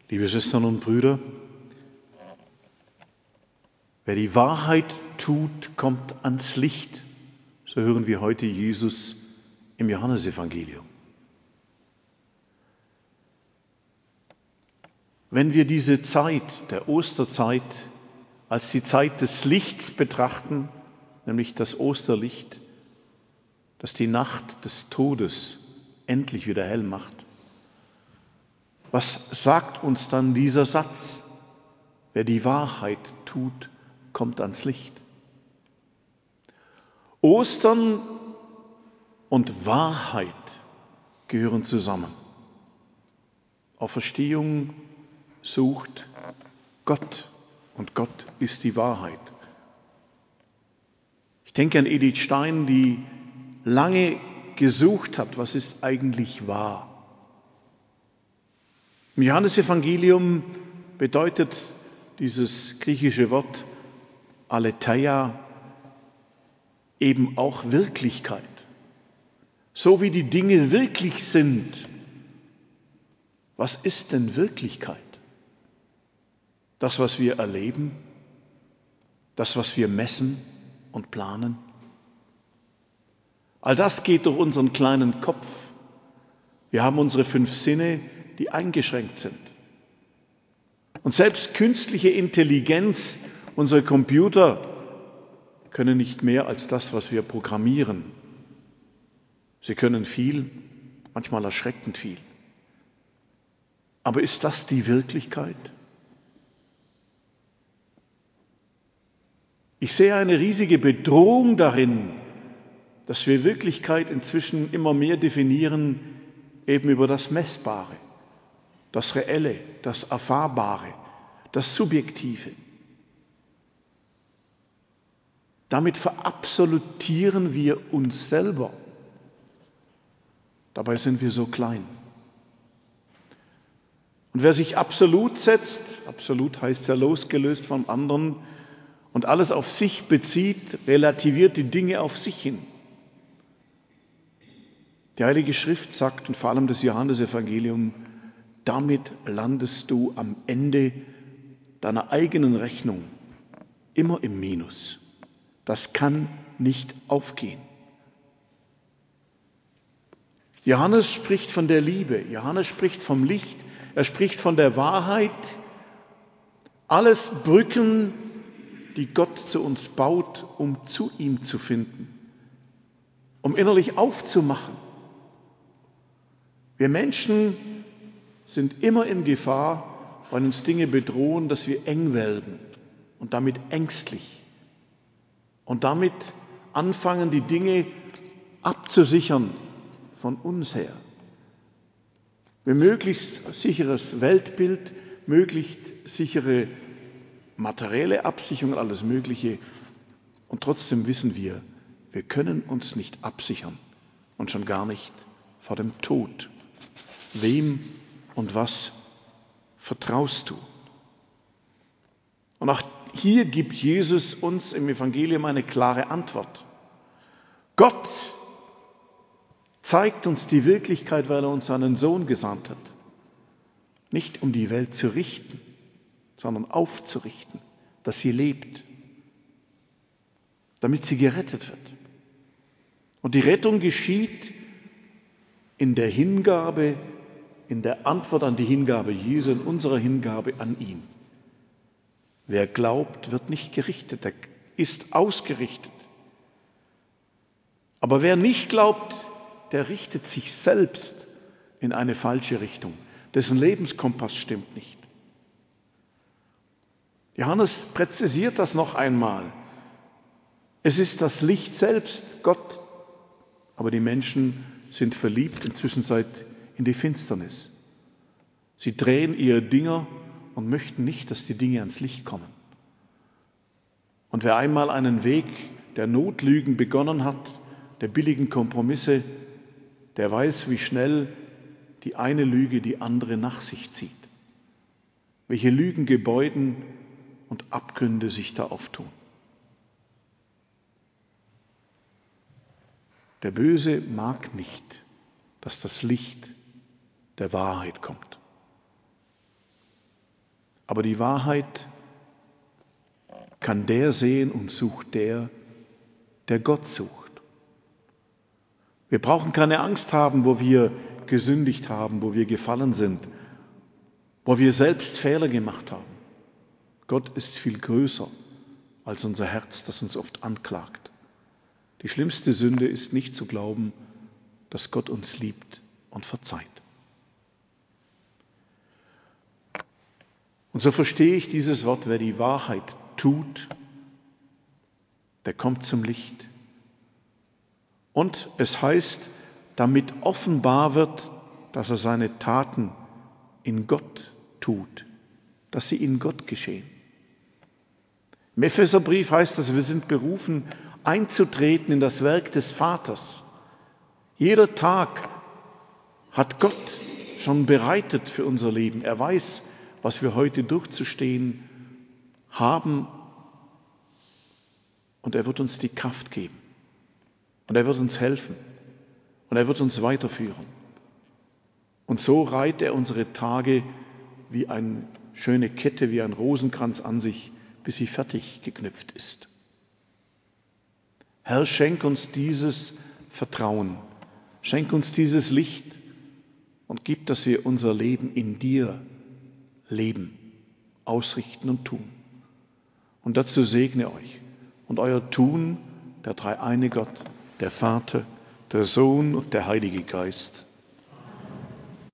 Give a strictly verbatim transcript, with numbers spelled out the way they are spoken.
Liebe Schwestern und Brüder, wer die Wahrheit tut, kommt ans Licht. So hören wir heute Jesus im Johannesevangelium. Wenn wir diese Zeit der Osterzeit als die Zeit des Lichts betrachten, nämlich das Osterlicht, das die Nacht des Todes endlich wieder hell macht, was sagt uns dann dieser Satz? Wer die Wahrheit tut, kommt ans Licht. Ostern und Wahrheit gehören zusammen. Auferstehung sucht Gott und Gott ist die Wahrheit. Ich denke an Edith Stein, die lange gesucht hat, was ist eigentlich wahr. Im Johannesevangelium bedeutet dieses griechische Wort Aletheia eben auch Wirklichkeit. So wie die Dinge wirklich sind. Was ist denn Wirklichkeit? Das, was wir erleben, das, was wir messen und planen. All das geht durch unseren kleinen Kopf. Wir haben unsere fünf Sinne, die eingeschränkt sind. Und selbst künstliche Intelligenz, unsere Computer, können nicht mehr als das, was wir programmieren. Sie können viel, manchmal erschreckend viel. Aber ist das die Wirklichkeit? Ich sehe eine riesige Bedrohung darin, dass wir Wirklichkeit inzwischen immer mehr definieren, eben über das Messbare, das Reelle, das Erfahrbare, das Subjektive. Damit verabsolutieren wir uns selber. Dabei sind wir so klein. Und wer sich absolut setzt, absolut heißt ja losgelöst vom anderen, und alles auf sich bezieht, relativiert die Dinge auf sich hin. Die Heilige Schrift sagt, und vor allem das Johannesevangelium, damit landest du am Ende deiner eigenen Rechnung immer im Minus. Das kann nicht aufgehen. Johannes spricht von der Liebe, Johannes spricht vom Licht, er spricht von der Wahrheit. Alles Brücken, die Gott zu uns baut, um zu ihm zu finden, um innerlich aufzumachen. Wir Menschen sind immer in Gefahr, weil uns Dinge bedrohen, dass wir eng werden und damit ängstlich und damit anfangen, die Dinge abzusichern von uns her. Wir möglichst sicheres Weltbild, möglichst sichere materielle Absicherung, alles Mögliche. Und trotzdem wissen wir, wir können uns nicht absichern und schon gar nicht vor dem Tod. Wem und was vertraust du? Und auch hier gibt Jesus uns im Evangelium eine klare Antwort. Gott zeigt uns die Wirklichkeit, weil er uns seinen Sohn gesandt hat. Nicht um die Welt zu richten, sondern aufzurichten, dass sie lebt, damit sie gerettet wird. Und die Rettung geschieht in der Hingabe, in der Antwort an die Hingabe Jesu, in unserer Hingabe an ihn. Wer glaubt, wird nicht gerichtet, er ist ausgerichtet. Aber wer nicht glaubt, der richtet sich selbst in eine falsche Richtung. Dessen Lebenskompass stimmt nicht. Johannes präzisiert das noch einmal. Es ist das Licht selbst, Gott, aber die Menschen sind verliebt inzwischen in die Finsternis. Sie drehen ihre Dinger und möchten nicht, dass die Dinge ans Licht kommen. Und wer einmal einen Weg der Notlügen begonnen hat, der billigen Kompromisse, der weiß, wie schnell die eine Lüge die andere nach sich zieht. Welche Lügengebäuden und Abgründe sich da auftun. Der Böse mag nicht, dass das Licht der Wahrheit kommt. Aber die Wahrheit kann der sehen und sucht der, der Gott sucht. Wir brauchen keine Angst haben, wo wir gesündigt haben, wo wir gefallen sind, wo wir selbst Fehler gemacht haben. Gott ist viel größer als unser Herz, das uns oft anklagt. Die schlimmste Sünde ist nicht zu glauben, dass Gott uns liebt und verzeiht. Und so verstehe ich dieses Wort, wer die Wahrheit tut, der kommt zum Licht. Und es heißt, damit offenbar wird, dass er seine Taten in Gott tut, dass sie in Gott geschehen. Im Epheserbrief heißt es, wir sind berufen, einzutreten in das Werk des Vaters. Jeder Tag hat Gott schon bereitet für unser Leben. Er weiß, was wir heute durchzustehen haben, und er wird uns die Kraft geben. Und er wird uns helfen. Und er wird uns weiterführen. Und so reiht er unsere Tage wie eine schöne Kette, wie ein Rosenkranz an sich, bis sie fertig geknüpft ist. Herr, schenk uns dieses Vertrauen. Schenk uns dieses Licht und gib, dass wir unser Leben in dir leben, ausrichten und tun. Und dazu segne euch und euer Tun, der dreieine Gott, der Vater, der Sohn und der Heilige Geist.